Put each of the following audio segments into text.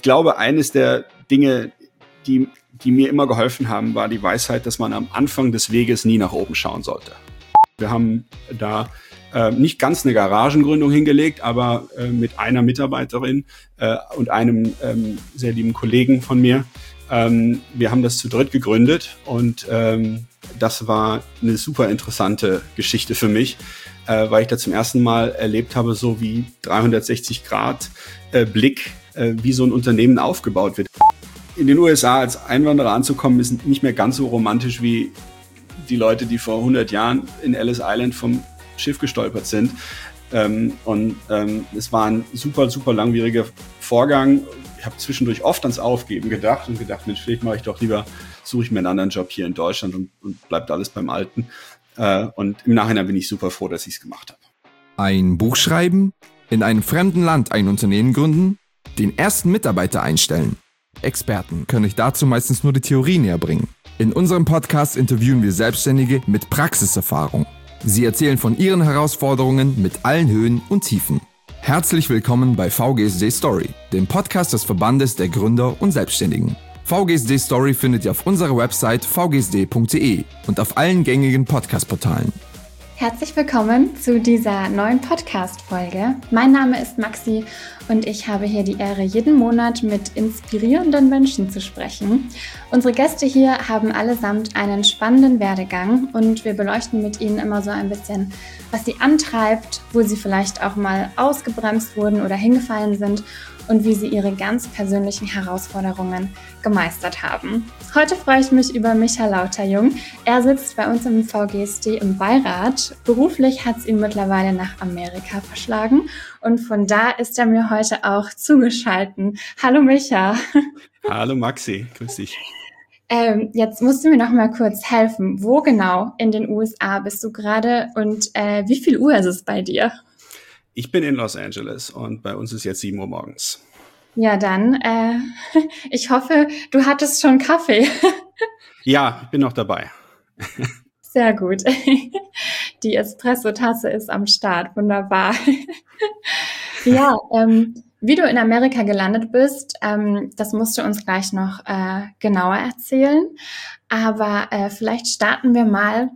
Ich glaube, eines der Dinge, die mir immer geholfen haben, war die Weisheit, dass man am Anfang des Weges nie nach oben schauen sollte. Wir haben da nicht ganz eine Garagengründung hingelegt, aber mit einer Mitarbeiterin und einem sehr lieben Kollegen von mir. Wir haben das zu dritt gegründet und das war eine super interessante Geschichte für mich, weil ich da zum ersten Mal erlebt habe, so wie 360 Grad Blick, wie so ein Unternehmen aufgebaut wird. In den USA als Einwanderer anzukommen, ist nicht mehr ganz so romantisch wie die Leute, die vor 100 Jahren in Ellis Island vom Schiff gestolpert sind. Es war ein super, super langwieriger Vorgang. Ich habe zwischendurch oft ans Aufgeben gedacht und gedacht, Mensch, vielleicht suche ich mir einen anderen Job hier in Deutschland und bleibt alles beim Alten. Und im Nachhinein bin ich super froh, dass ich es gemacht habe. Ein Buch schreiben, in einem fremden Land ein Unternehmen gründen, den ersten Mitarbeiter einstellen. Experten können euch dazu meistens nur die Theorie näher bringen. In unserem Podcast interviewen wir Selbstständige mit Praxiserfahrung. Sie erzählen von ihren Herausforderungen mit allen Höhen und Tiefen. Herzlich willkommen bei VGSD Story, dem Podcast des Verbandes der Gründer und Selbstständigen. VGSD Story findet ihr auf unserer Website vgsd.de und auf allen gängigen Podcast-Portalen. Herzlich willkommen zu dieser neuen Podcast-Folge. Mein Name ist Maxi und ich habe hier die Ehre, jeden Monat mit inspirierenden Menschen zu sprechen. Unsere Gäste hier haben allesamt einen spannenden Werdegang und wir beleuchten mit ihnen immer so ein bisschen, was sie antreibt, wo sie vielleicht auch mal ausgebremst wurden oder hingefallen sind und wie sie ihre ganz persönlichen Herausforderungen gemeistert haben. Heute freue ich mich über Micha Lauterjung. Er sitzt bei uns im VGSD im Beirat. Beruflich hat es ihn mittlerweile nach Amerika verschlagen und von da ist er mir heute auch zugeschaltet. Hallo Micha. Hallo Maxi, grüß dich. Jetzt musst du mir noch mal kurz helfen. Wo genau in den USA bist du gerade und wie viel Uhr ist es bei dir? Ich bin in Los Angeles und bei uns ist jetzt 7 Uhr morgens. Ja, dann, ich hoffe, du hattest schon Kaffee. Ja, ich bin noch dabei. Sehr gut. Die Espresso-Tasse ist am Start. Wunderbar. Ja, wie du in Amerika gelandet bist, das musst du uns gleich noch genauer erzählen. Aber vielleicht starten wir mal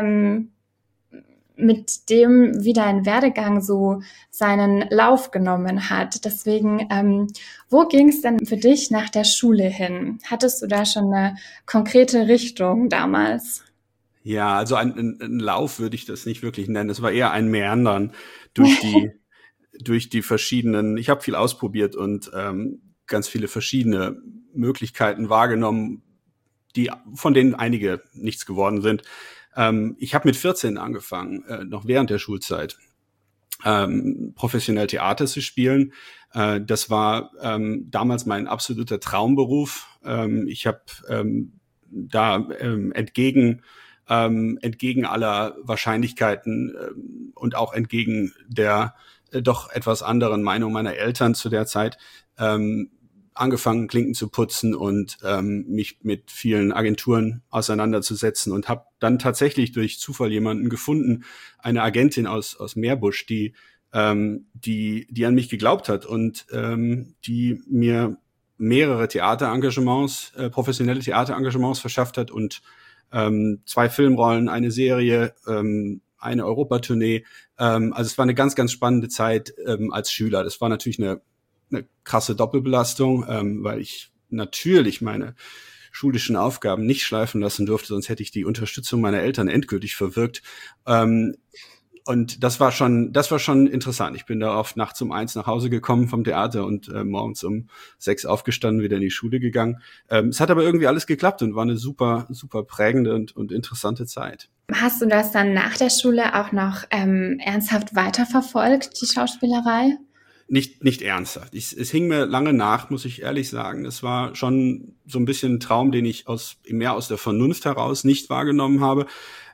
mit dem, wie dein Werdegang so seinen Lauf genommen hat. Deswegen, wo ging es denn für dich nach der Schule hin? Hattest du da schon eine konkrete Richtung damals? Ja, also ein Lauf würde ich das nicht wirklich nennen. Es war eher ein Meandern durch die verschiedenen, ich habe viel ausprobiert und ganz viele verschiedene Möglichkeiten wahrgenommen, von denen einige nichts geworden sind. Ich habe mit 14 angefangen, noch während der Schulzeit, professionell Theater zu spielen. Das war damals mein absoluter Traumberuf. Ich habe da entgegen aller Wahrscheinlichkeiten und auch entgegen der doch etwas anderen Meinung meiner Eltern zu der Zeit angefangen, Klinken zu putzen und mich mit vielen Agenturen auseinanderzusetzen und habe dann tatsächlich durch Zufall jemanden gefunden, eine Agentin aus Meerbusch, die an mich geglaubt hat und die mir mehrere Theaterengagements, professionelle Theaterengagements verschafft hat und 2 Filmrollen, eine Serie, eine Europatournee. Also es war eine ganz, ganz spannende Zeit als Schüler. Das war natürlich eine krasse Doppelbelastung, weil ich natürlich meine schulischen Aufgaben nicht schleifen lassen durfte, sonst hätte ich die Unterstützung meiner Eltern endgültig verwirkt. Und das war schon interessant. Ich bin da oft nachts um 1 nach Hause gekommen vom Theater und morgens um 6 aufgestanden, wieder in die Schule gegangen. Es hat aber irgendwie alles geklappt und war eine super, super prägende und interessante Zeit. Hast du das dann nach der Schule auch noch ernsthaft weiterverfolgt, die Schauspielerei? Nicht ernsthaft. Es hing mir lange nach, muss ich ehrlich sagen. Es war schon so ein bisschen ein Traum, den ich mehr aus der Vernunft heraus nicht wahrgenommen habe.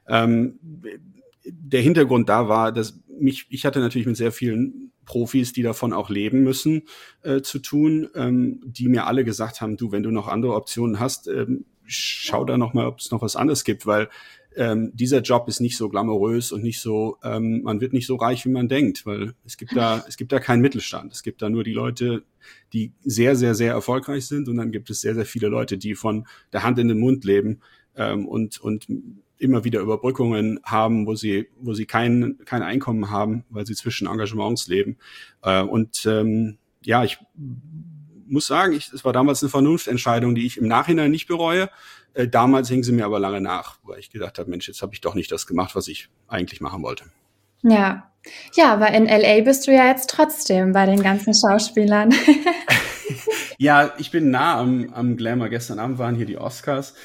Der Hintergrund da war, dass ich hatte natürlich mit sehr vielen Profis, die davon auch leben müssen, zu tun, die mir alle gesagt haben, du, wenn du noch andere Optionen hast, schau da noch mal, ob es noch was anderes gibt, weil dieser Job ist nicht so glamourös und nicht so, man wird nicht so reich, wie man denkt, weil es gibt da keinen Mittelstand. Es gibt da nur die Leute, die sehr, sehr, sehr erfolgreich sind, und dann gibt es sehr, sehr viele Leute, die von der Hand in den Mund leben, und immer wieder Überbrückungen haben, wo sie kein Einkommen haben, weil sie zwischen Engagements leben. Ich muss sagen, es war damals eine Vernunftentscheidung, die ich im Nachhinein nicht bereue. Damals hing sie mir aber lange nach, weil ich gedacht habe, Mensch, jetzt habe ich doch nicht das gemacht, was ich eigentlich machen wollte. Ja. Ja, aber in LA bist du ja jetzt trotzdem bei den ganzen Schauspielern. Ja, ich bin nah am Glamour. Gestern Abend waren hier die Oscars.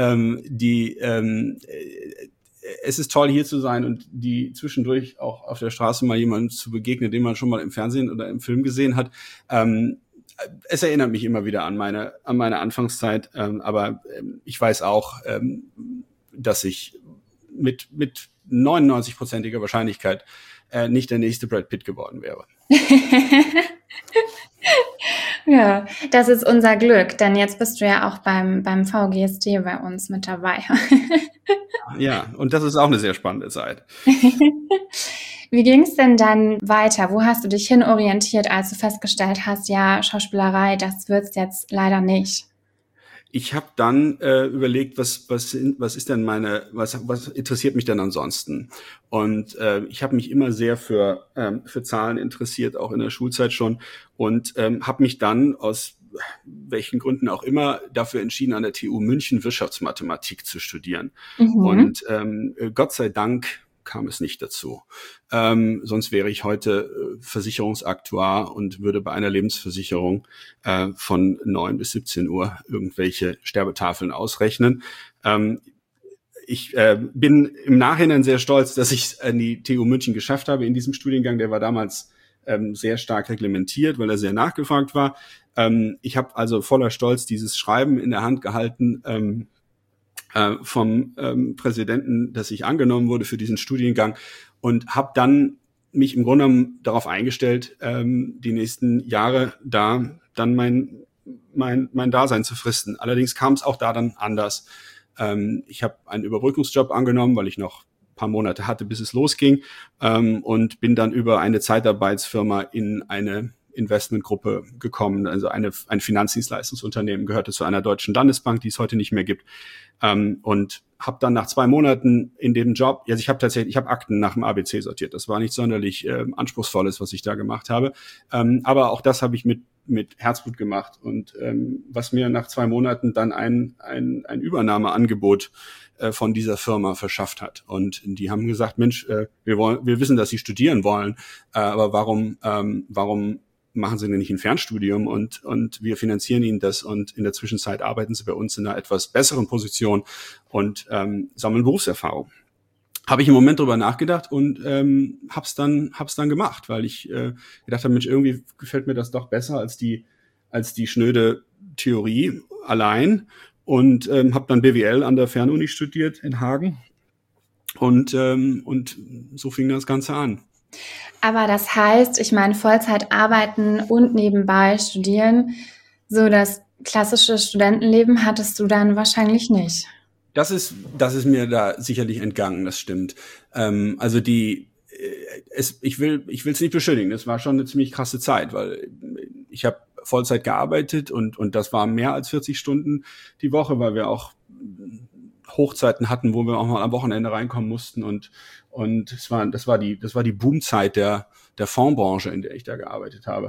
Es ist toll, hier zu sein und die zwischendurch auch auf der Straße mal jemanden zu begegnen, den man schon mal im Fernsehen oder im Film gesehen hat. Es erinnert mich immer wieder an meine Anfangszeit, aber ich weiß auch, dass ich mit 99%iger Wahrscheinlichkeit nicht der nächste Brad Pitt geworden wäre. Ja, das ist unser Glück, denn jetzt bist du ja auch beim VGST bei uns mit dabei. Ja, und das ist auch eine sehr spannende Zeit. Wie ging es denn dann weiter? Wo hast du dich hinorientiert, als du festgestellt hast, ja, Schauspielerei, das wird's jetzt leider nicht? Ich habe dann überlegt, was ist denn was interessiert mich denn ansonsten? Und ich habe mich immer sehr für Zahlen interessiert, auch in der Schulzeit schon, und habe mich dann aus welchen Gründen auch immer dafür entschieden, an der TU München Wirtschaftsmathematik zu studieren. Und Gott sei Dank kam es nicht dazu. Sonst wäre ich heute Versicherungsaktuar und würde bei einer Lebensversicherung von 9 bis 17 Uhr irgendwelche Sterbetafeln ausrechnen. Ich bin im Nachhinein sehr stolz, dass ich es an die TU München geschafft habe in diesem Studiengang. Der war damals sehr stark reglementiert, weil er sehr nachgefragt war. Ich habe also voller Stolz dieses Schreiben in der Hand gehalten, vom Präsidenten, dass ich angenommen wurde für diesen Studiengang, und habe dann mich im Grunde genommen darauf eingestellt, die nächsten Jahre da dann mein Dasein zu fristen. Allerdings kam es auch da dann anders. Ich habe einen Überbrückungsjob angenommen, weil ich noch ein paar Monate hatte, bis es losging, und bin dann über eine Zeitarbeitsfirma in eine Investmentgruppe gekommen, also ein Finanzdienstleistungsunternehmen, gehörte zu einer deutschen Landesbank, die es heute nicht mehr gibt, und habe dann nach 2 Monaten in dem Job, also ich habe Akten nach dem ABC sortiert, das war nicht sonderlich anspruchsvolles, was ich da gemacht habe, aber auch das habe ich mit Herzblut gemacht, und was mir nach 2 Monaten dann ein Übernahmeangebot von dieser Firma verschafft hat. Und die haben gesagt, Mensch, wir wissen, dass Sie studieren wollen, aber warum machen Sie denn nicht ein Fernstudium, und wir finanzieren Ihnen das, und in der Zwischenzeit arbeiten Sie bei uns in einer etwas besseren Position und sammeln Berufserfahrung. Habe ich im Moment drüber nachgedacht und hab's dann gemacht, weil ich gedacht habe, Mensch, irgendwie gefällt mir das doch besser als die schnöde Theorie allein, und habe dann BWL an der Fernuni studiert in Hagen, und so fing das Ganze an. Aber das heißt, ich meine, Vollzeit arbeiten und nebenbei studieren, so das klassische Studentenleben hattest du dann wahrscheinlich nicht. Das ist mir da sicherlich entgangen, das stimmt. Also ich will es nicht beschönigen, das war schon eine ziemlich krasse Zeit, weil ich habe Vollzeit gearbeitet, und das war mehr als 40 Stunden die Woche, weil wir auch Hochzeiten hatten, wo wir auch mal am Wochenende reinkommen mussten, und das war die Boomzeit der Fondsbranche, in der ich da gearbeitet habe.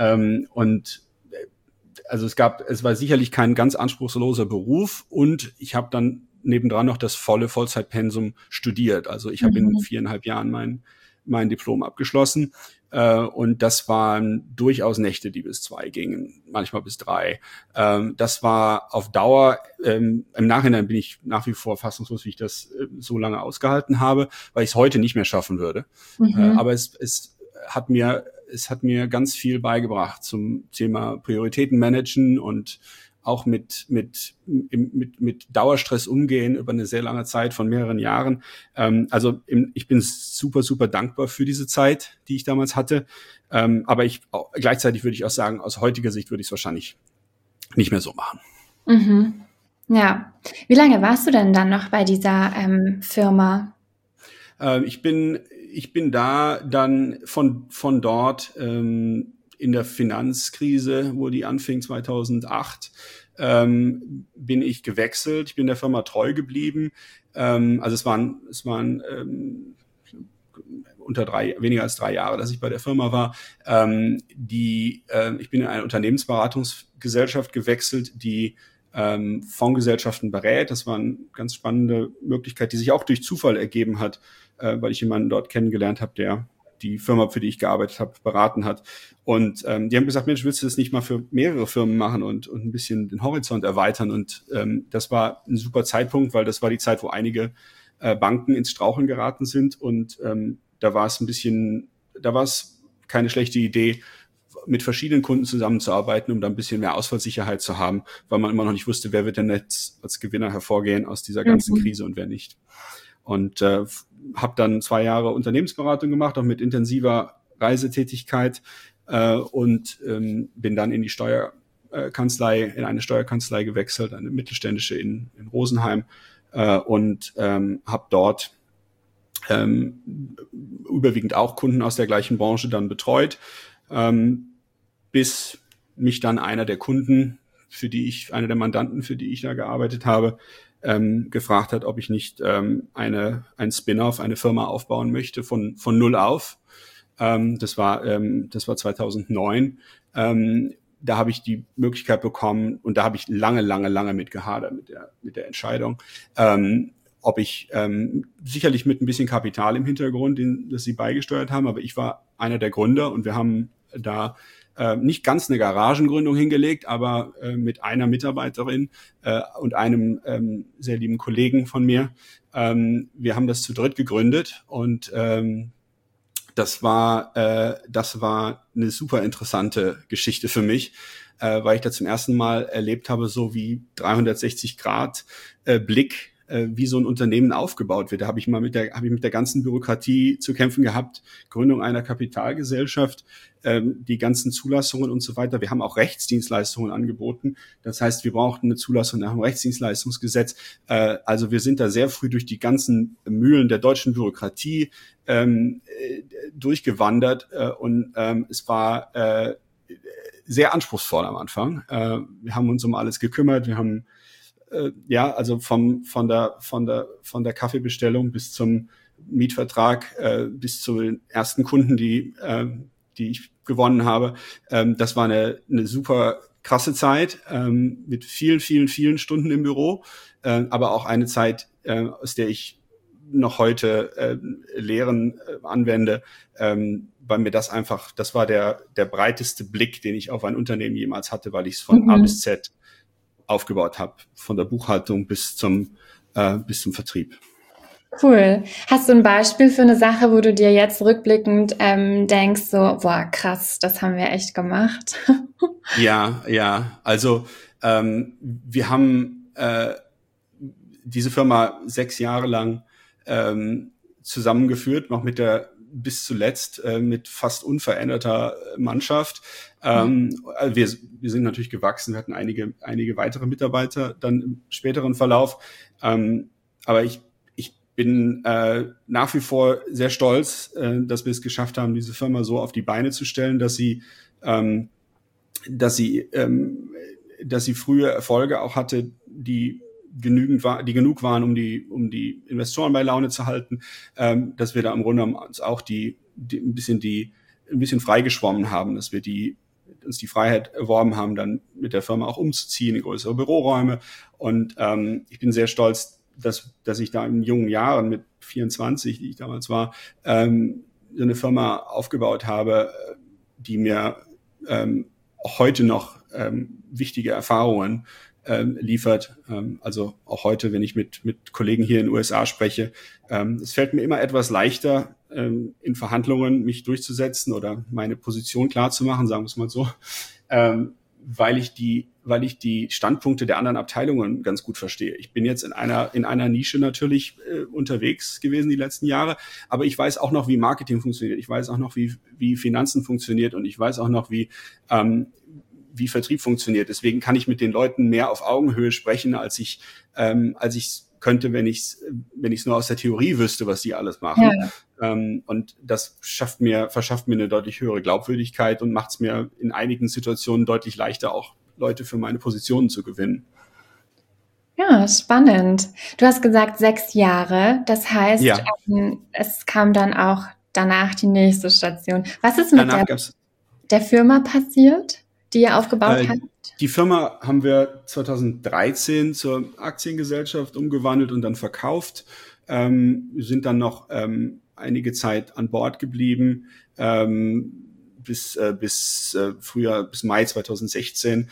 Also es war sicherlich kein ganz anspruchsloser Beruf, und ich habe dann nebendran noch das volle Vollzeitpensum studiert. Also ich habe in 4,5 Jahren mein Diplom abgeschlossen, und das waren durchaus Nächte, die bis 2 gingen, manchmal bis 3. Das war auf Dauer, im Nachhinein bin ich nach wie vor fassungslos, wie ich das so lange ausgehalten habe, weil ich es heute nicht mehr schaffen würde. Aber es hat mir ganz viel beigebracht zum Thema Prioritäten managen und auch mit Dauerstress umgehen über eine sehr lange Zeit von mehreren Jahren. Also ich bin super, super dankbar für diese Zeit, die ich damals hatte. Aber gleichzeitig würde ich auch sagen, aus heutiger Sicht würde ich es wahrscheinlich nicht mehr so machen. Mhm. Ja. Wie lange warst du denn dann noch bei dieser Firma? Ich bin da dann von dort in der Finanzkrise, wo die anfing 2008, bin ich gewechselt. Ich bin der Firma treu geblieben. Also es waren weniger als 3 Jahre, dass ich bei der Firma war. Ich bin in eine Unternehmensberatungsgesellschaft gewechselt, die Fondsgesellschaften berät. Das war eine ganz spannende Möglichkeit, die sich auch durch Zufall ergeben hat, weil ich jemanden dort kennengelernt habe, der die Firma, für die ich gearbeitet habe, beraten hat. Und die haben gesagt, Mensch, willst du das nicht mal für mehrere Firmen machen und ein bisschen den Horizont erweitern? Und das war ein super Zeitpunkt, weil das war die Zeit, wo einige Banken ins Straucheln geraten sind. Und da war es keine schlechte Idee, mit verschiedenen Kunden zusammenzuarbeiten, um da ein bisschen mehr Ausfallsicherheit zu haben, weil man immer noch nicht wusste, wer wird denn jetzt als Gewinner hervorgehen aus dieser ganzen Krise und wer nicht. Und habe dann 2 Jahre Unternehmensberatung gemacht, auch mit intensiver Reisetätigkeit und bin dann in die in eine Steuerkanzlei gewechselt, eine mittelständische in Rosenheim und habe dort überwiegend auch Kunden aus der gleichen Branche dann betreut, bis mich dann einer der Mandanten, für die ich da gearbeitet habe, gefragt hat, ob ich nicht ein Spin-off, eine Firma aufbauen möchte von null auf. Das war 2009. Da habe ich die Möglichkeit bekommen und da habe ich lange mit gehadert mit der Entscheidung, ob ich sicherlich mit ein bisschen Kapital im Hintergrund, das sie beigesteuert haben, aber ich war einer der Gründer und wir haben da nicht ganz eine Garagengründung hingelegt, aber mit einer Mitarbeiterin und einem sehr lieben Kollegen von mir. Wir haben das zu dritt gegründet und das war eine super interessante Geschichte für mich, weil ich da zum ersten Mal erlebt habe, so wie 360 Grad Blick, wie so ein Unternehmen aufgebaut wird. Da habe ich mit der ganzen Bürokratie zu kämpfen gehabt, Gründung einer Kapitalgesellschaft, die ganzen Zulassungen und so weiter. Wir haben auch Rechtsdienstleistungen angeboten. Das heißt, wir brauchten eine Zulassung nach dem Rechtsdienstleistungsgesetz. Also wir sind da sehr früh durch die ganzen Mühlen der deutschen Bürokratie durchgewandert und es war sehr anspruchsvoll am Anfang. Wir haben uns um alles gekümmert. Wir haben also von der Kaffeebestellung bis zum Mietvertrag, bis zu den ersten Kunden, die ich gewonnen habe. Das war eine super krasse Zeit, mit vielen Stunden im Büro, aber auch eine Zeit, aus der ich noch heute Lehren anwende, weil mir das war der breiteste Blick, den ich auf ein Unternehmen jemals hatte, weil ich es von A bis Z aufgebaut habe, von der Buchhaltung bis zum Vertrieb. Cool. Hast du ein Beispiel für eine Sache, wo du dir jetzt rückblickend denkst, so, boah, krass, das haben wir echt gemacht? Ja. Also wir haben diese Firma 6 Jahre lang zusammengeführt, noch bis zuletzt mit fast unveränderter Mannschaft. Wir sind natürlich gewachsen, wir hatten einige weitere Mitarbeiter dann im späteren Verlauf. Aber ich bin nach wie vor sehr stolz, dass wir es geschafft haben, diese Firma so auf die Beine zu stellen, dass sie frühe Erfolge auch hatte, die genug waren, um die Investoren bei Laune zu halten, dass wir da im Grunde uns auch ein bisschen freigeschwommen haben, dass wir uns die Freiheit erworben haben, dann mit der Firma auch umzuziehen in größere Büroräume. Und ich bin sehr stolz, dass ich da in jungen Jahren mit 24, die ich damals war, so eine Firma aufgebaut habe, die mir auch heute noch wichtige Erfahrungen liefert. Also auch heute, wenn ich mit Kollegen hier in den USA spreche, es fällt mir immer etwas leichter, in Verhandlungen mich durchzusetzen oder meine Position klar zu machen, sagen wir es mal so, weil ich die Standpunkte der anderen Abteilungen ganz gut verstehe. Ich bin jetzt in einer Nische natürlich unterwegs gewesen die letzten Jahre, aber ich weiß auch noch, wie Marketing funktioniert. Ich weiß auch noch, wie Finanzen funktioniert und ich weiß auch noch, wie wie Vertrieb funktioniert. Deswegen kann ich mit den Leuten mehr auf Augenhöhe sprechen, als ich könnte, wenn ich es nur aus der Theorie wüsste, was die alles machen. Ja. Und das verschafft mir eine deutlich höhere Glaubwürdigkeit und macht es mir in einigen Situationen deutlich leichter, auch Leute für meine Positionen zu gewinnen. Ja, spannend. Du hast gesagt 6 Jahre. Das heißt, es kam dann auch danach die nächste Station. Was ist mit der Firma passiert, die ihr aufgebaut habt? Die Firma haben wir 2013 zur Aktiengesellschaft umgewandelt und dann verkauft. Wir sind dann noch einige Zeit an Bord geblieben, bis Mai 2016.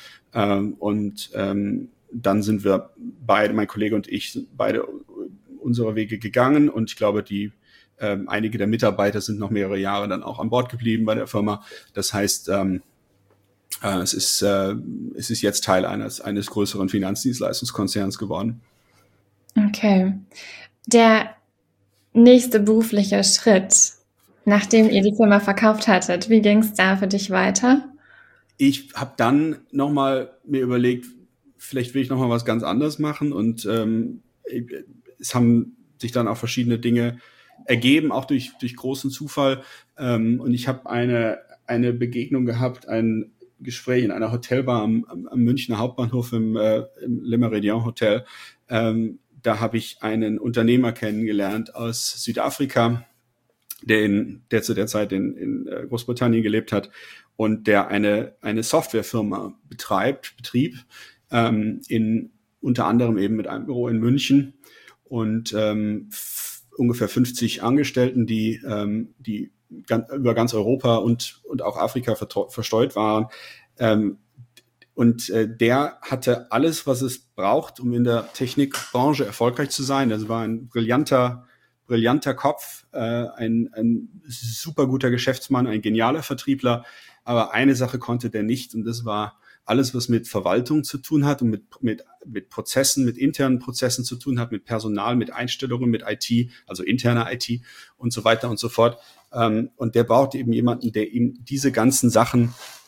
Dann sind wir beide, mein Kollege und ich, beide unsere Wege gegangen. Und ich glaube, einige der Mitarbeiter sind noch mehrere Jahre dann auch an Bord geblieben bei der Firma. Das heißt, es ist jetzt Teil eines größeren Finanzdienstleistungskonzerns geworden. Okay. Der nächste berufliche Schritt, nachdem ihr die Firma verkauft hattet, wie ging es da für dich weiter? Ich habe dann nochmal mir überlegt, vielleicht will ich nochmal was ganz anderes machen und es haben sich dann auch verschiedene Dinge ergeben, auch durch großen Zufall. Und ich habe eine Begegnung gehabt, ein Gespräch in einer Hotelbar am Münchner Hauptbahnhof im Le Méridien Hotel. Da habe ich einen Unternehmer kennengelernt aus Südafrika, der zu der Zeit in Großbritannien gelebt hat und der eine Softwarefirma betrieb, unter anderem eben mit einem Büro in München und ungefähr 50 Angestellten, die über ganz Europa und auch Afrika verstreut waren. Der hatte alles, was es braucht, um in der Technikbranche erfolgreich zu sein. Das war ein brillanter Kopf, ein super guter Geschäftsmann, ein genialer Vertriebler. Aber eine Sache konnte der nicht, und das war alles, was mit Verwaltung zu tun hat und mit Prozessen, mit internen Prozessen zu tun hat, mit Personal, mit Einstellungen, mit IT, also interner IT und so weiter und so fort. Und der brauchte eben jemanden, der ihm diese ganzen Sachen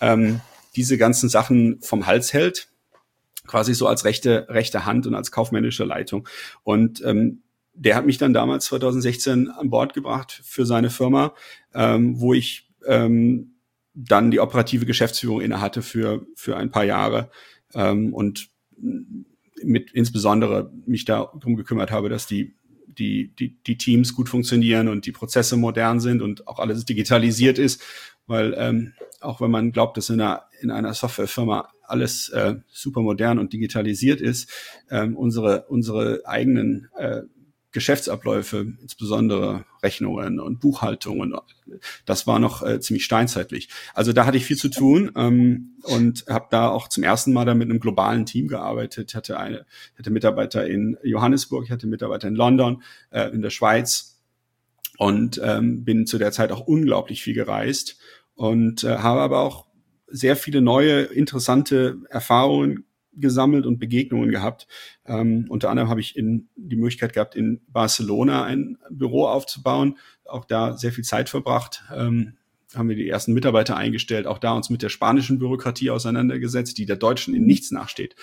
vom Hals hält, quasi so als rechte Hand und als kaufmännische Leitung. Und der hat mich dann damals 2016 an Bord gebracht für seine Firma, wo ich dann die operative Geschäftsführung innehatte für ein paar Jahre und insbesondere mich darum gekümmert habe, dass die Teams gut funktionieren und die Prozesse modern sind und auch alles digitalisiert ist, weil auch wenn man glaubt, dass in einer Softwarefirma alles super modern und digitalisiert ist, unsere eigenen Geschäftsabläufe, insbesondere Rechnungen und Buchhaltungen, das war noch ziemlich steinzeitlich. Also da hatte ich viel zu tun und habe da auch zum ersten Mal dann mit einem globalen Team gearbeitet. Hatte Mitarbeiter in Johannesburg, ich hatte Mitarbeiter in London, in der Schweiz und bin zu der Zeit auch unglaublich viel gereist und habe aber auch sehr viele neue, interessante Erfahrungen gesammelt und Begegnungen gehabt. Unter anderem habe ich die Möglichkeit gehabt, in Barcelona ein Büro aufzubauen, auch da sehr viel Zeit verbracht, haben wir die ersten Mitarbeiter eingestellt, auch da uns mit der spanischen Bürokratie auseinandergesetzt, die der deutschen in nichts nachsteht.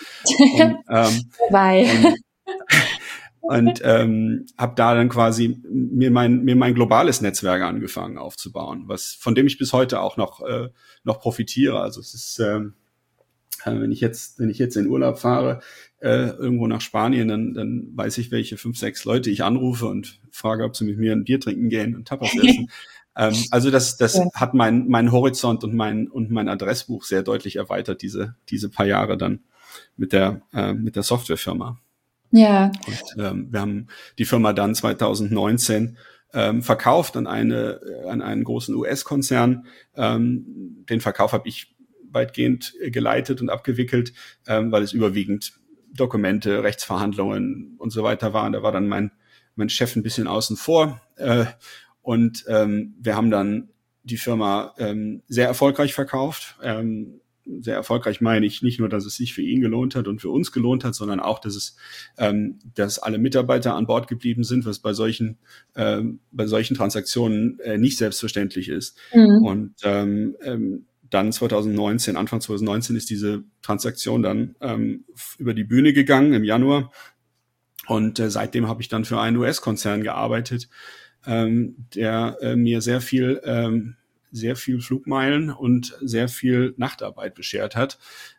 Und habe da dann quasi mir mein globales Netzwerk angefangen aufzubauen, von dem ich bis heute auch noch profitiere. Also es ist wenn ich jetzt in Urlaub fahre, irgendwo nach Spanien, dann weiß ich, welche 5, 6 Leute ich anrufe und frage, ob sie mit mir ein Bier trinken gehen und Tapas essen. Also das hat mein Horizont und mein Adressbuch sehr deutlich erweitert, diese paar Jahre dann mit der Softwarefirma. Ja. Und wir haben die Firma dann 2019 verkauft an einen großen US-Konzern. Den Verkauf habe ich weitgehend geleitet und abgewickelt, weil es überwiegend Dokumente, Rechtsverhandlungen und so weiter waren. Da war dann mein Chef ein bisschen außen vor. Und wir haben dann die Firma sehr erfolgreich verkauft. Sehr erfolgreich meine ich nicht nur, dass es sich für ihn gelohnt hat und für uns gelohnt hat, sondern auch, dass alle Mitarbeiter an Bord geblieben sind, was bei solchen Transaktionen nicht selbstverständlich ist. Mhm. Und dann Anfang 2019 ist diese Transaktion dann über die Bühne gegangen im Januar. Und seitdem habe ich dann für einen US-Konzern gearbeitet, der mir sehr viel Flugmeilen und sehr viel Nachtarbeit beschert hat.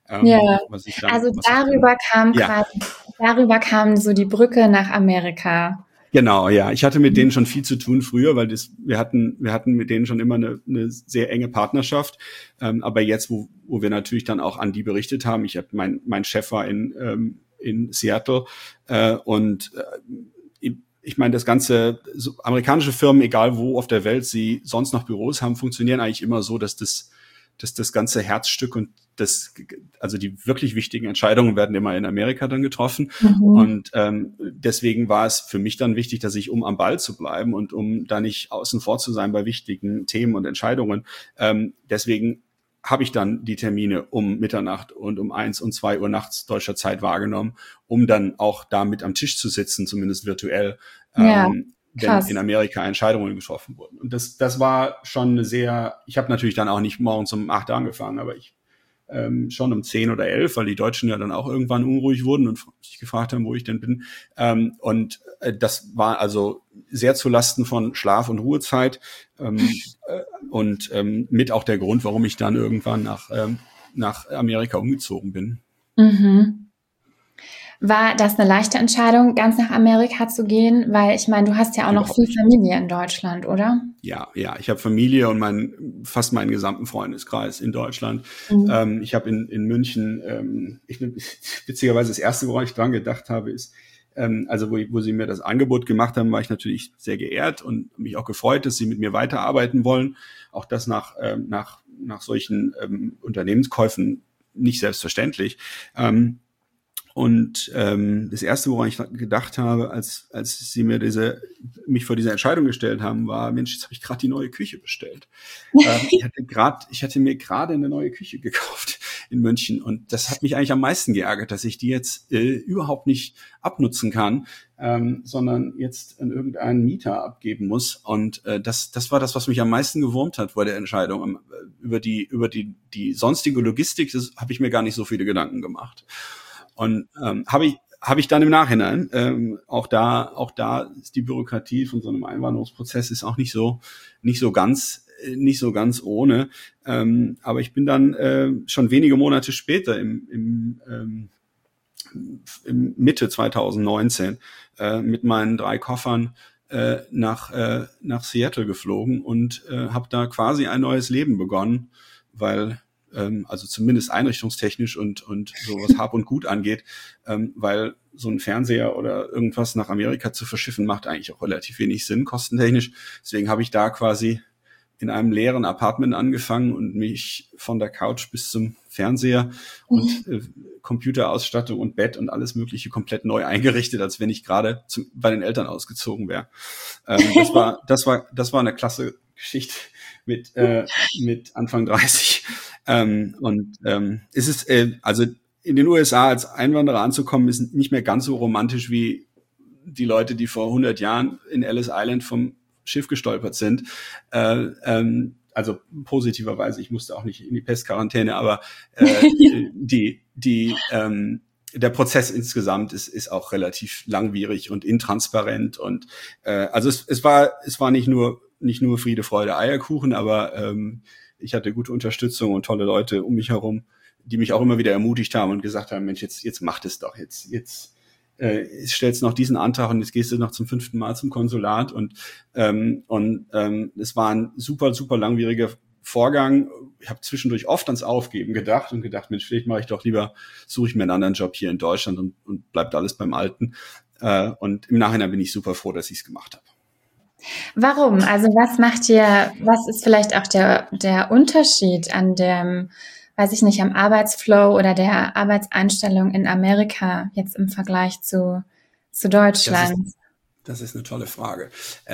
Darüber kam so die Brücke nach Amerika. Genau, ja. Ich hatte mit denen schon viel zu tun früher, weil wir hatten mit denen schon immer eine sehr enge Partnerschaft. Aber jetzt, wo wir natürlich dann auch an die berichtet haben, mein Chef war in Seattle, ich meine, das ganze amerikanische Firmen, egal wo auf der Welt sie sonst noch Büros haben, funktionieren eigentlich immer so, dass das ganze Herzstück und also die wirklich wichtigen Entscheidungen werden immer in Amerika dann getroffen. Und deswegen war es für mich dann wichtig, dass ich, um am Ball zu bleiben und um da nicht außen vor zu sein bei wichtigen Themen und Entscheidungen, deswegen habe ich dann die Termine um Mitternacht und um 1 und 2 Uhr nachts deutscher Zeit wahrgenommen, um dann auch da mit am Tisch zu sitzen, zumindest virtuell, wenn in Amerika Entscheidungen getroffen wurden. Und das war schon ich habe natürlich dann auch nicht morgens um 8 angefangen, aber ich schon um 10 oder 11, weil die Deutschen ja dann auch irgendwann unruhig wurden und sich gefragt haben, wo ich denn bin. Das war also sehr zulasten von Schlaf- und Ruhezeit und mit auch der Grund, warum ich dann irgendwann nach Amerika umgezogen bin. War das eine leichte Entscheidung, ganz nach Amerika zu gehen? Weil ich meine, du hast ja auch noch viel Familie in Deutschland, oder? Ja, ich habe Familie und fast meinen gesamten Freundeskreis in Deutschland. Ich habe in München, witzigerweise das erste, woran ich dran gedacht habe, ist, also wo sie mir das Angebot gemacht haben, war ich natürlich sehr geehrt und mich auch gefreut, dass sie mit mir weiterarbeiten wollen. Auch das nach solchen Unternehmenskäufen nicht selbstverständlich. Und das erste, woran ich gedacht habe, als sie mich vor diese Entscheidung gestellt haben, war: Mensch, jetzt habe ich gerade die neue Küche bestellt. Ich hatte mir gerade eine neue Küche gekauft in München, und das hat mich eigentlich am meisten geärgert, dass ich die jetzt überhaupt nicht abnutzen kann, sondern jetzt an irgendeinen Mieter abgeben muss. Und das war das, was mich am meisten gewurmt hat vor der Entscheidung. Über die sonstige Logistik, das habe ich mir gar nicht so viele Gedanken gemacht. Und habe ich dann im Nachhinein, auch da ist die Bürokratie von so einem Einwanderungsprozess ist auch nicht so ganz ohne. Aber ich bin dann schon wenige Monate später im Mitte 2019 mit meinen 3 Koffern nach Seattle geflogen und habe da quasi ein neues Leben begonnen, weil also zumindest einrichtungstechnisch und so was Hab und Gut angeht, weil so ein Fernseher oder irgendwas nach Amerika zu verschiffen macht eigentlich auch relativ wenig Sinn, kostentechnisch. Deswegen habe ich da quasi in einem leeren Apartment angefangen und mich von der Couch bis zum Fernseher und Computerausstattung und Bett und alles Mögliche komplett neu eingerichtet, als wenn ich gerade bei den Eltern ausgezogen wäre. Das war eine klasse Geschichte mit Anfang 30. Es ist also in den USA als Einwanderer anzukommen, ist nicht mehr ganz so romantisch wie die Leute, die vor 100 Jahren in Ellis Island vom Schiff gestolpert sind. Also positiverweise, ich musste auch nicht in die Pestquarantäne, aber der Prozess insgesamt ist auch relativ langwierig und intransparent, und also es war nicht nur Friede, Freude, Eierkuchen, aber ich hatte gute Unterstützung und tolle Leute um mich herum, die mich auch immer wieder ermutigt haben und gesagt haben: Mensch, jetzt mach das doch, jetzt stellst noch diesen Antrag und jetzt gehst du noch zum 5. Mal zum Konsulat, und es war ein super, super langwieriger Vorgang. Ich habe zwischendurch oft ans Aufgeben gedacht und gedacht: Mensch, vielleicht suche ich mir einen anderen Job hier in Deutschland und bleibt alles beim Alten. Und im Nachhinein bin ich super froh, dass ich es gemacht habe. Warum? Also was ist vielleicht auch der Unterschied an dem, weiß ich nicht, am Arbeitsflow oder der Arbeitseinstellung in Amerika jetzt im Vergleich zu Deutschland? Das ist eine tolle Frage.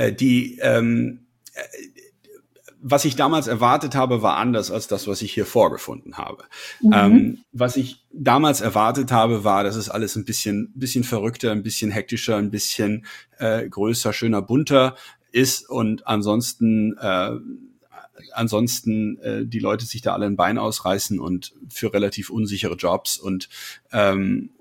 Was ich damals erwartet habe, war anders als das, was ich hier vorgefunden habe. Was ich damals erwartet habe, war, dass es alles ein bisschen verrückter, ein bisschen hektischer, ein bisschen größer, schöner, bunter ist, und ansonsten ansonsten die Leute sich da alle ein Bein ausreißen und für relativ unsichere Jobs und beim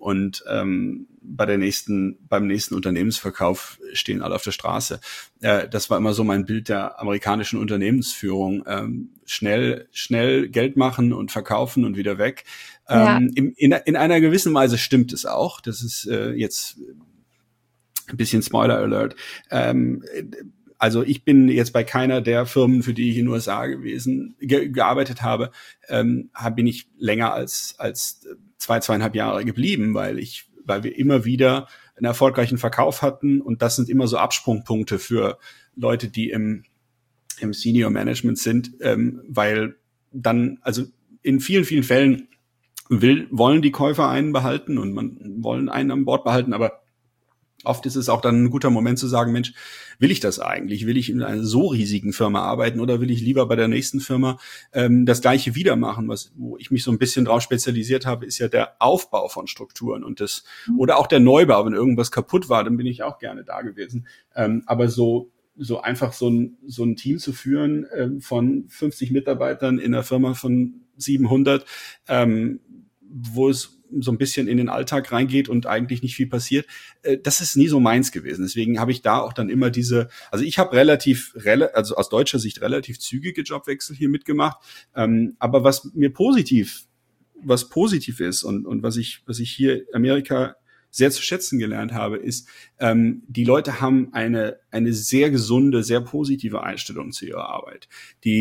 nächsten Unternehmensverkauf stehen alle auf der Straße. Das war immer so mein Bild der amerikanischen Unternehmensführung. Schnell Geld machen und verkaufen und wieder weg. Ja. In einer gewissen Weise stimmt es auch. Das ist jetzt ein bisschen Spoiler Alert. Also ich bin jetzt bei keiner der Firmen, für die ich in den USA gearbeitet habe, bin ich länger als 2,5 Jahre geblieben, weil wir immer wieder einen erfolgreichen Verkauf hatten, und das sind immer so Absprungpunkte für Leute, die im Senior Management sind, weil dann, also in vielen, vielen Fällen wollen die Käufer einen behalten und wollen einen an Bord behalten, aber oft ist es auch dann ein guter Moment zu sagen, Mensch, will ich das eigentlich? Will ich in einer so riesigen Firma arbeiten oder will ich lieber bei der nächsten Firma das Gleiche wieder machen? Wo ich mich so ein bisschen drauf spezialisiert habe, ist ja der Aufbau von Strukturen und oder auch der Neubau. Wenn irgendwas kaputt war, dann bin ich auch gerne da gewesen. Aber so einfach so ein Team zu führen von 50 Mitarbeitern in einer Firma von 700, wo es so ein bisschen in den Alltag reingeht und eigentlich nicht viel passiert, das ist nie so meins gewesen. Deswegen habe ich da auch dann immer also ich habe also aus deutscher Sicht relativ zügige Jobwechsel hier mitgemacht, aber was positiv ist und was ich hier in Amerika sehr zu schätzen gelernt habe, ist, die Leute haben eine sehr gesunde, sehr positive Einstellung zu ihrer Arbeit.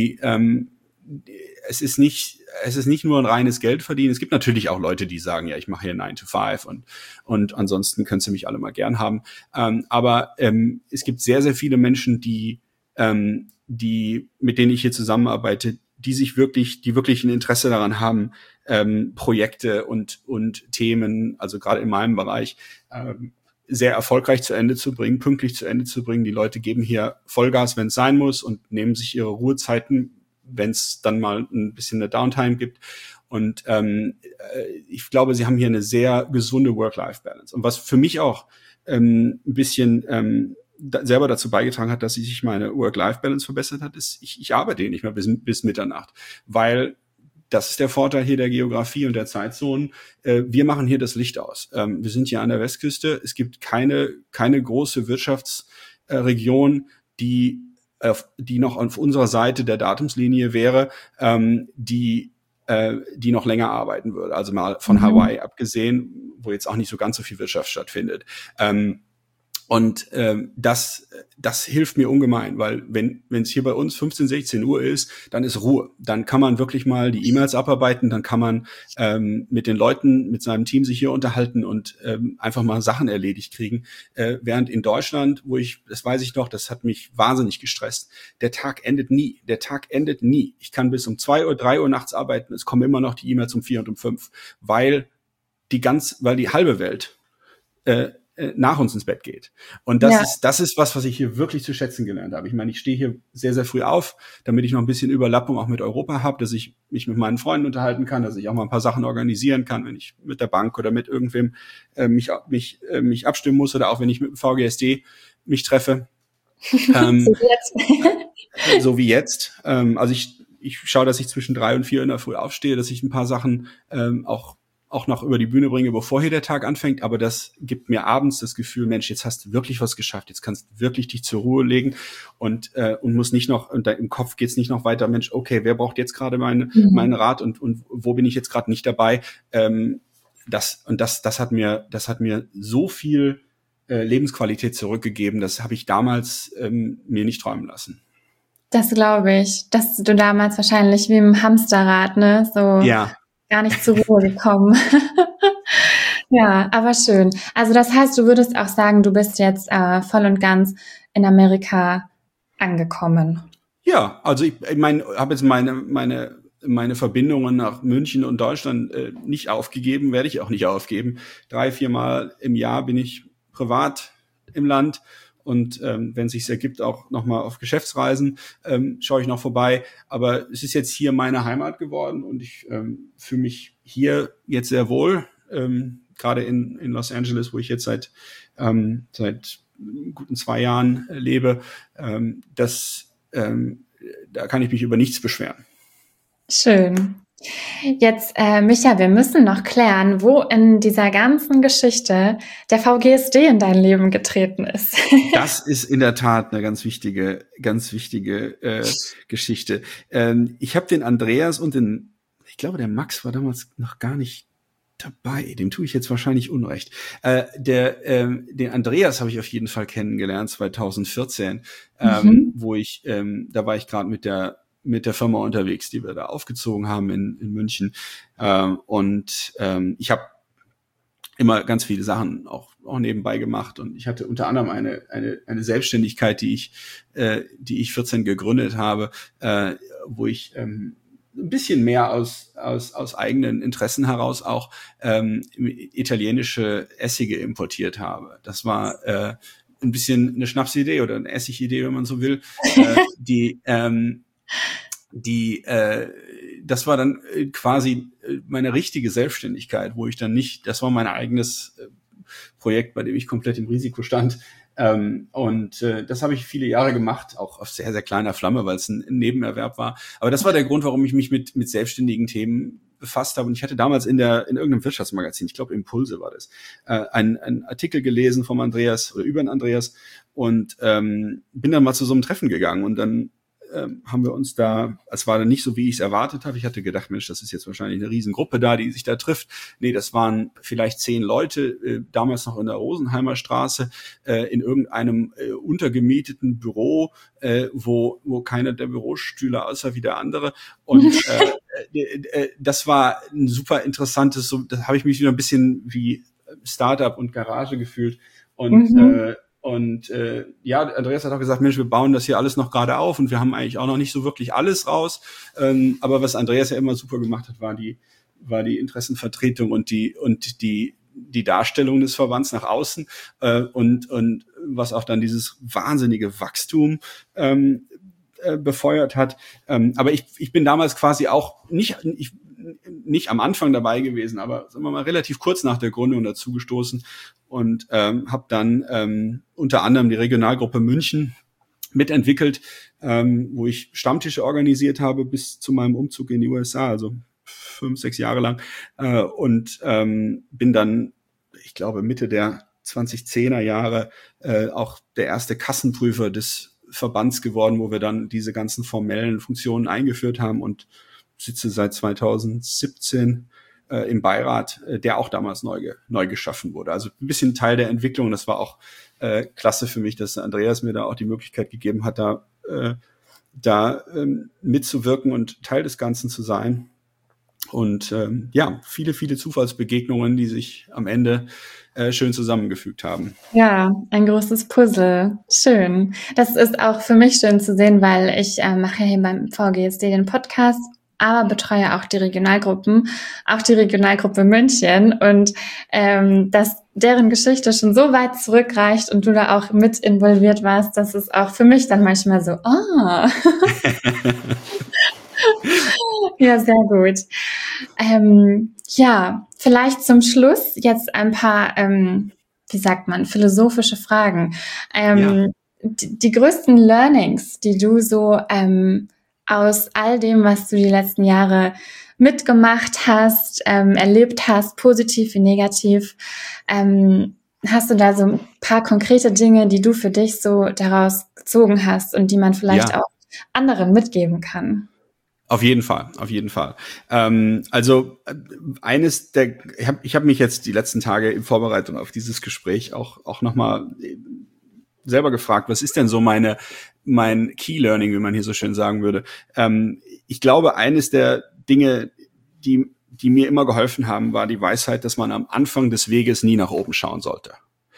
Es ist nicht nur ein reines Geld verdienen. Es gibt natürlich auch Leute, die sagen, ja, ich mache hier 9 to 5 und ansonsten könnt ihr mich alle mal gern haben. Aber es gibt sehr, sehr viele Menschen, mit denen ich hier zusammenarbeite, die wirklich ein Interesse daran haben, Projekte und Themen, also gerade in meinem Bereich, sehr erfolgreich zu Ende zu bringen, pünktlich zu Ende zu bringen. Die Leute geben hier Vollgas, wenn es sein muss, und nehmen sich ihre Ruhezeiten, wenn es dann mal ein bisschen eine Downtime gibt. Und ich glaube, sie haben hier eine sehr gesunde Work-Life-Balance. Und was für mich auch ein bisschen selber dazu beigetragen hat, dass sich meine Work-Life-Balance verbessert hat, ist, ich arbeite hier nicht mehr bis Mitternacht, weil das ist der Vorteil hier der Geografie und der Zeitzonen. Wir machen hier das Licht aus. Wir sind hier an der Westküste. Es gibt keine große Wirtschaftsregion, die noch auf unserer Seite der Datumslinie wäre, die noch länger arbeiten würde. Also mal von Hawaii abgesehen, wo jetzt auch nicht so ganz so viel Wirtschaft stattfindet. Und das hilft mir ungemein, weil wenn es hier bei uns 15, 16 Uhr ist, dann ist Ruhe. Dann kann man wirklich mal die E-Mails abarbeiten, dann kann man mit den Leuten, mit seinem Team sich hier unterhalten und einfach mal Sachen erledigt kriegen. Während in Deutschland, das weiß ich noch, das hat mich wahnsinnig gestresst, der Tag endet nie. Ich kann bis um 2 Uhr, 3 Uhr nachts arbeiten, es kommen immer noch die E-Mails um 4 und um 5, weil die halbe Welt nach uns ins Bett geht. Und das ist was ich hier wirklich zu schätzen gelernt habe. Ich meine, ich stehe hier sehr, sehr früh auf, damit ich noch ein bisschen Überlappung auch mit Europa habe, dass ich mich mit meinen Freunden unterhalten kann, dass ich auch mal ein paar Sachen organisieren kann, wenn ich mit der Bank oder mit irgendwem mich abstimmen muss, oder auch wenn ich mit dem VGSD mich treffe. So wie jetzt. Also ich schaue, dass ich zwischen 3 und 4 in der Früh aufstehe, dass ich ein paar Sachen auch noch über die Bühne bringe, bevor hier der Tag anfängt, aber das gibt mir abends das Gefühl, Mensch, jetzt hast du wirklich was geschafft, jetzt kannst du wirklich dich zur Ruhe legen und muss nicht noch, und im Kopf geht's nicht noch weiter, Mensch, okay, wer braucht jetzt gerade meinen Rat und wo bin ich jetzt gerade nicht dabei? Das hat mir so viel Lebensqualität zurückgegeben, das habe ich damals mir nicht träumen lassen. Das glaube ich, dass du damals wahrscheinlich wie im Hamsterrad, ne, so gar nicht zur Ruhe gekommen. Ja, aber schön. Also das heißt, du würdest auch sagen, du bist jetzt voll und ganz in Amerika angekommen. Ja, also ich meine, habe jetzt meine Verbindungen nach München und Deutschland nicht aufgegeben, werde ich auch nicht aufgeben. 3-4 Mal im Jahr bin ich privat im Land. Und wenn es sich ergibt, auch nochmal auf Geschäftsreisen, schaue ich noch vorbei. Aber es ist jetzt hier meine Heimat geworden und ich fühle mich hier jetzt sehr wohl. Gerade in Los Angeles, wo ich jetzt seit guten 2 Jahren lebe. da kann ich mich über nichts beschweren. Schön. Jetzt, Micha, wir müssen noch klären, wo in dieser ganzen Geschichte der VGSD in dein Leben getreten ist. Das ist in der Tat eine ganz wichtige Geschichte. Ich habe den Andreas und ich glaube, der Max war damals noch gar nicht dabei. Dem tue ich jetzt wahrscheinlich Unrecht. Den Andreas habe ich auf jeden Fall kennengelernt 2014, wo da war ich gerade mit der Firma unterwegs, die wir da aufgezogen haben in München. Ich habe immer ganz viele Sachen auch nebenbei gemacht, und ich hatte unter anderem eine Selbstständigkeit, die ich 14 gegründet habe, wo ich ein bisschen mehr aus eigenen Interessen heraus auch italienische Essige importiert habe. Das war ein bisschen eine Schnapsidee oder eine Essigidee, wenn man so will, das war dann quasi meine richtige Selbstständigkeit, wo ich dann nicht, das war mein eigenes Projekt, bei dem ich komplett im Risiko stand. Das habe ich viele Jahre gemacht, auch auf sehr, sehr kleiner Flamme, weil es ein Nebenerwerb war. Aber das war der Grund, warum ich mich mit selbstständigen Themen befasst habe. Und ich hatte damals in irgendeinem Wirtschaftsmagazin, ich glaube Impulse war das, einen Artikel gelesen vom Andreas oder über den Andreas, und bin dann mal zu so einem Treffen gegangen, und dann haben wir uns da, es war dann nicht so, wie ich es erwartet habe. Ich hatte gedacht, Mensch, das ist jetzt wahrscheinlich eine Riesengruppe da, die sich da trifft. Nee, das waren vielleicht 10 Leute, damals noch in der Rosenheimer Straße, in irgendeinem untergemieteten Büro, wo keiner der Bürostühle außer wie der andere. Und das war ein super interessantes, da habe ich mich wieder ein bisschen wie Startup und Garage gefühlt. Andreas hat auch gesagt, Mensch, wir bauen das hier alles noch gerade auf, und wir haben eigentlich auch noch nicht so wirklich alles raus. Aber was Andreas ja immer super gemacht hat, war die Interessenvertretung und die Darstellung des Verbands nach außen, und was auch dann dieses wahnsinnige Wachstum befeuert hat. Aber ich bin damals quasi auch nicht am Anfang dabei gewesen, aber sagen wir mal relativ kurz nach der Gründung dazu gestoßen, und habe dann unter anderem die Regionalgruppe München mitentwickelt, wo ich Stammtische organisiert habe bis zu meinem Umzug in die USA, also 5, 6 Jahre lang, bin dann, ich glaube, Mitte der 2010er Jahre auch der erste Kassenprüfer des Verbands geworden, wo wir dann diese ganzen formellen Funktionen eingeführt haben, und sitze seit 2017 im Beirat, der auch damals neu geschaffen wurde. Also ein bisschen Teil der Entwicklung. Das war auch klasse für mich, dass Andreas mir da auch die Möglichkeit gegeben hat, da mitzuwirken und Teil des Ganzen zu sein. Und viele, viele Zufallsbegegnungen, die sich am Ende schön zusammengefügt haben. Ja, ein großes Puzzle. Schön. Das ist auch für mich schön zu sehen, weil ich mache hier beim VGSD den Podcast, aber betreue auch die Regionalgruppen, auch die Regionalgruppe München, und dass deren Geschichte schon so weit zurückreicht und du da auch mit involviert warst, dass es auch für mich dann manchmal so, Ja, sehr gut. Vielleicht zum Schluss jetzt ein paar, philosophische Fragen. Die größten Learnings, die du so aus all dem, was du die letzten Jahre mitgemacht hast, erlebt hast, positiv wie negativ, hast du da so ein paar konkrete Dinge, die du für dich so daraus gezogen hast und die man vielleicht auch anderen mitgeben kann? Auf jeden Fall. Ich habe mich jetzt die letzten Tage in Vorbereitung auf dieses Gespräch auch nochmal selber gefragt, was ist denn so mein Key Learning, wie man hier so schön sagen würde. Ich glaube, eines der Dinge, die mir immer geholfen haben, war die Weisheit, dass man am Anfang des Weges nie nach oben schauen sollte.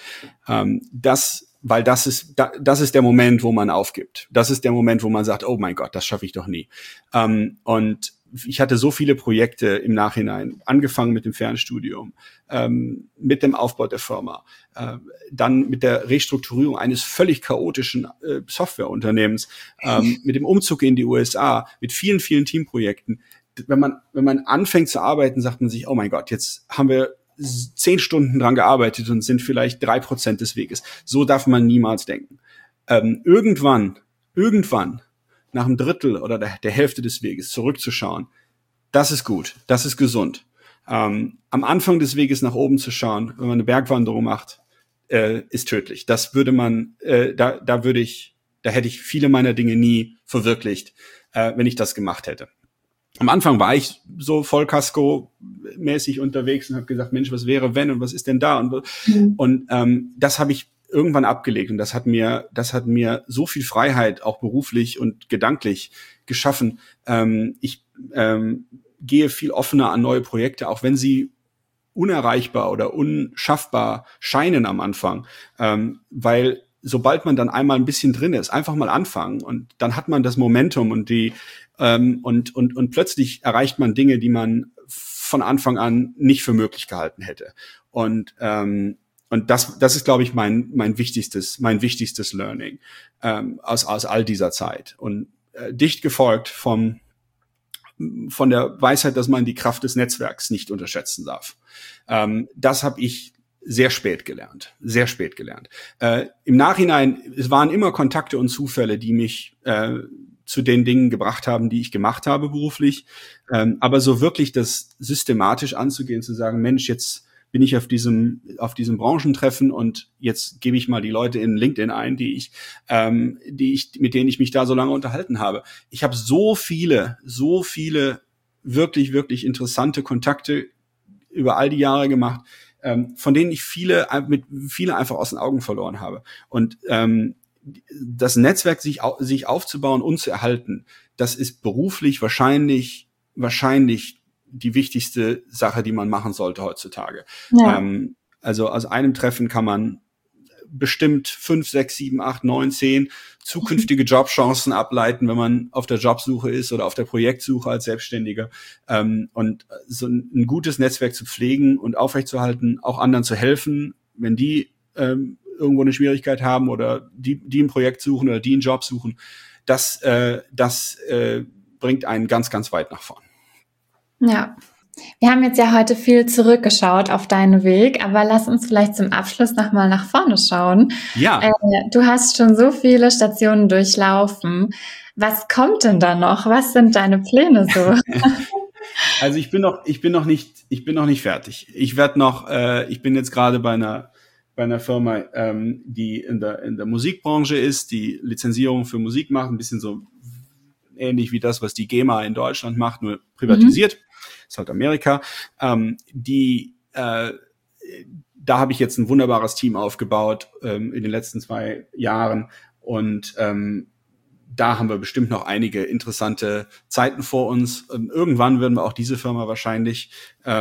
Weil das ist der Moment, wo man aufgibt. Das ist der Moment, wo man sagt, oh mein Gott, das schaffe ich doch nie. Und ich hatte so viele Projekte im Nachhinein, angefangen mit dem Fernstudium, mit dem Aufbau der Firma, dann mit der Restrukturierung eines völlig chaotischen Softwareunternehmens, mit dem Umzug in die USA, mit vielen, vielen Teamprojekten. Wenn man anfängt zu arbeiten, sagt man sich, oh mein Gott, jetzt haben wir 10 Stunden dran gearbeitet und sind vielleicht 3% des Weges. So darf man niemals denken. Irgendwann nach einem Drittel oder der Hälfte des Weges zurückzuschauen, das ist gut, das ist gesund. Am Anfang des Weges nach oben zu schauen, wenn man eine Bergwanderung macht, ist tödlich. Das würde man, da hätte ich viele meiner Dinge nie verwirklicht, wenn ich das gemacht hätte. Am Anfang war ich so Vollkasko-mäßig unterwegs und habe gesagt, Mensch, was wäre wenn und was ist denn da? Und das habe ich irgendwann abgelegt und das hat mir so viel Freiheit, auch beruflich und gedanklich geschaffen. Ich gehe viel offener an neue Projekte, auch wenn sie unerreichbar oder unschaffbar scheinen am Anfang, weil sobald man dann einmal ein bisschen drin ist, einfach mal anfangen und dann hat man das Momentum und und plötzlich erreicht man Dinge, die man von Anfang an nicht für möglich gehalten hätte. Und das ist, glaube ich, mein wichtigstes Learning aus all dieser Zeit. Und dicht gefolgt von der Weisheit, dass man die Kraft des Netzwerks nicht unterschätzen darf. Das habe ich sehr spät gelernt. Im Nachhinein, es waren immer Kontakte und Zufälle, die mich zu den Dingen gebracht haben, die ich gemacht habe beruflich. Aber so wirklich das systematisch anzugehen, zu sagen, Mensch, jetzt bin ich auf diesem Branchentreffen und jetzt gebe ich mal die Leute in LinkedIn ein, mit denen ich mich da so lange unterhalten habe. Ich habe so viele wirklich, wirklich interessante Kontakte über all die Jahre gemacht, von denen ich viele einfach aus den Augen verloren habe. Und das Netzwerk sich aufzubauen und zu erhalten, das ist beruflich wahrscheinlich die wichtigste Sache, die man machen sollte heutzutage. Ja. Also aus einem Treffen kann man bestimmt 5, 6, 7, 8, 9, 10 zukünftige Jobchancen ableiten, wenn man auf der Jobsuche ist oder auf der Projektsuche als Selbstständiger. Und so ein gutes Netzwerk zu pflegen und aufrechtzuerhalten, auch anderen zu helfen, wenn die irgendwo eine Schwierigkeit haben oder die ein Projekt suchen oder die einen Job suchen, das bringt einen ganz, ganz weit nach vorn. Ja, wir haben jetzt ja heute viel zurückgeschaut auf deinen Weg, aber lass uns vielleicht zum Abschluss nochmal nach vorne schauen. Ja. Du hast schon so viele Stationen durchlaufen. Was kommt denn da noch? Was sind deine Pläne so? Also ich bin noch nicht fertig. Ich bin jetzt gerade bei einer Firma, die in der Musikbranche ist, die Lizenzierung für Musik macht, ein bisschen so ähnlich wie das, was die GEMA in Deutschland macht, nur privatisiert. Ist halt Amerika. Da habe ich jetzt ein wunderbares Team aufgebaut in den letzten 2 Jahren und da haben wir bestimmt noch einige interessante Zeiten vor uns. Irgendwann werden wir auch diese Firma wahrscheinlich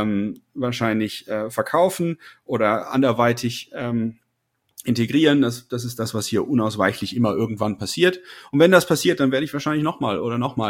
verkaufen oder anderweitig integrieren. Das ist das, was hier unausweichlich immer irgendwann passiert. Und wenn das passiert, dann werde ich wahrscheinlich nochmal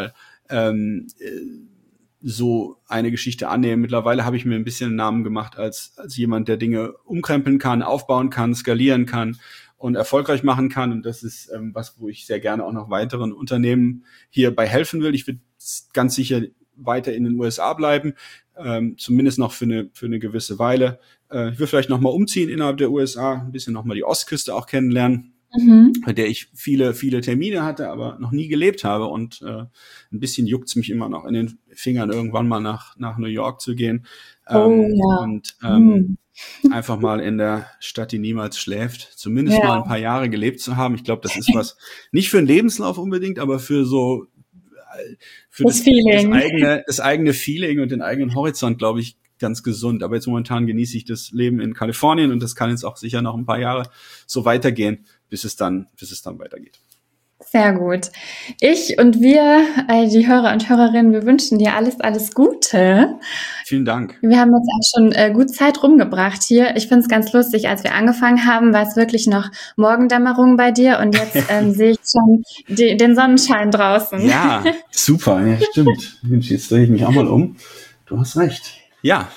so eine Geschichte annehmen. Mittlerweile habe ich mir ein bisschen einen Namen gemacht als jemand, der Dinge umkrempeln kann, aufbauen kann, skalieren kann und erfolgreich machen kann. Und das ist wo ich sehr gerne auch noch weiteren Unternehmen hierbei helfen will. Ich will ganz sicher weiter in den USA bleiben, zumindest noch für eine gewisse Weile. Ich will vielleicht nochmal umziehen innerhalb der USA, ein bisschen nochmal die Ostküste auch kennenlernen, bei der ich viele, viele Termine hatte, aber noch nie gelebt habe. Und ein bisschen juckt's mich immer noch in den Fingern, irgendwann mal nach New York zu gehen. Und einfach mal in der Stadt, die niemals schläft, zumindest mal ein paar Jahre gelebt zu haben. Ich glaube, das ist was, nicht für einen Lebenslauf unbedingt, aber für das eigene Feeling und den eigenen Horizont, glaube ich, ganz gesund. Aber jetzt momentan genieße ich das Leben in Kalifornien und das kann jetzt auch sicher noch ein paar Jahre so weitergehen, bis es dann weitergeht. Sehr gut. Ich und wir, die Hörer und Hörerinnen, wir wünschen dir alles Gute. Vielen Dank. Wir haben jetzt auch schon gut Zeit rumgebracht hier. Ich finde es ganz lustig, als wir angefangen haben, war es wirklich noch Morgendämmerung bei dir und jetzt sehe ich schon den Sonnenschein draußen. Ja, super, ja, stimmt. Jetzt drehe ich mich auch mal um. Du hast recht. Ja.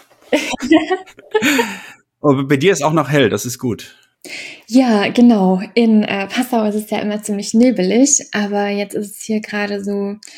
Aber bei dir ist auch noch hell, das ist gut. Ja, genau. In Passau ist es ja immer ziemlich nebelig, aber jetzt ist es hier gerade so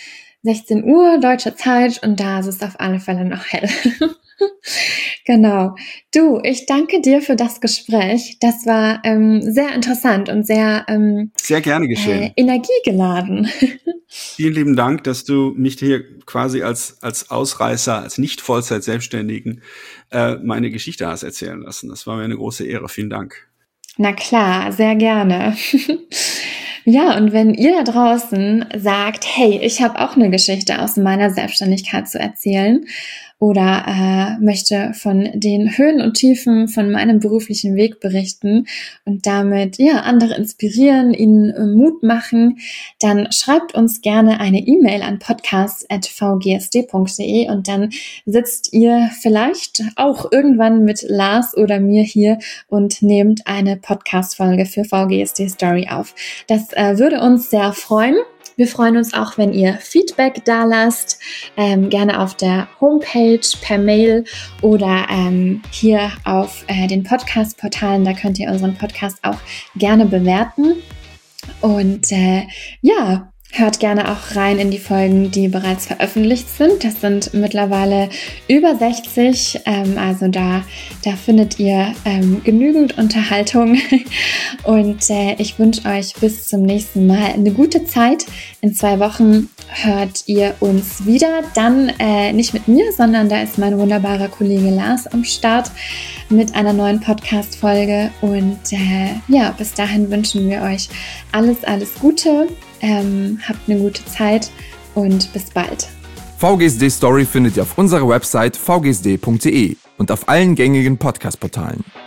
16 Uhr deutsche Zeit und da ist es auf alle Fälle noch hell. Genau. Du, ich danke dir für das Gespräch. Das war sehr interessant und sehr gerne geschehen. Energiegeladen. Vielen lieben Dank, dass du mich hier quasi als Ausreißer, als Nicht-Vollzeit-Selbstständigen meine Geschichte hast erzählen lassen. Das war mir eine große Ehre. Vielen Dank. Na klar, sehr gerne. Ja, und wenn ihr da draußen sagt, hey, ich habe auch eine Geschichte aus meiner Selbstständigkeit zu erzählen oder möchte von den Höhen und Tiefen von meinem beruflichen Weg berichten und damit andere inspirieren, ihnen Mut machen, dann schreibt uns gerne eine E-Mail an podcast@vgsd.de und dann sitzt ihr vielleicht auch irgendwann mit Lars oder mir hier und nehmt eine Podcast-Folge für VGSD Story auf. Das würde uns sehr freuen. Wir freuen uns auch, wenn ihr Feedback da lasst, gerne auf der Homepage, per Mail oder hier auf den Podcast-Portalen. Da könnt ihr unseren Podcast auch gerne bewerten. Und hört gerne auch rein in die Folgen, die bereits veröffentlicht sind. Das sind mittlerweile über 60, also da findet ihr genügend Unterhaltung. Und ich wünsche euch bis zum nächsten Mal eine gute Zeit. In 2 Wochen hört ihr uns wieder. Dann nicht mit mir, sondern da ist mein wunderbarer Kollege Lars am Start mit einer neuen Podcast-Folge. Und bis dahin wünschen wir euch alles Gute. Habt eine gute Zeit und bis bald. VGSD Story findet ihr auf unserer Website vgsd.de und auf allen gängigen Podcast-Portalen.